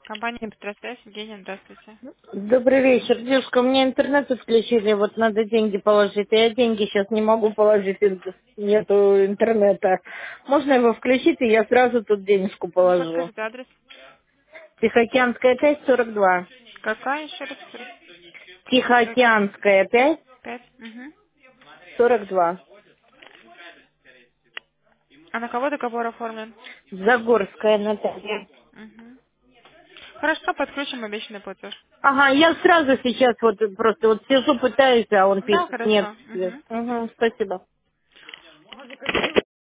Компания «Петросвязь», Евгения, здравствуйте. Добрый вечер, девушка. Мне интернет отключили, вот надо деньги положить. Я деньги сейчас не могу положить, нету интернета. Можно его включить, и я сразу тут денежку Ну-ка, положу. скажите адрес. Тихоокеанская 5, 42. Какая еще раз? 40. Тихоокеанская 5, 5. Угу. 42. А на кого договор оформлен? Загорская Наталья. Угу. Хорошо, подключим обещанный платеж. Ага, я сразу сейчас вот просто вот сижу, пытаюсь, а он Да, пишет, нет. хорошо. Угу. Угу, спасибо.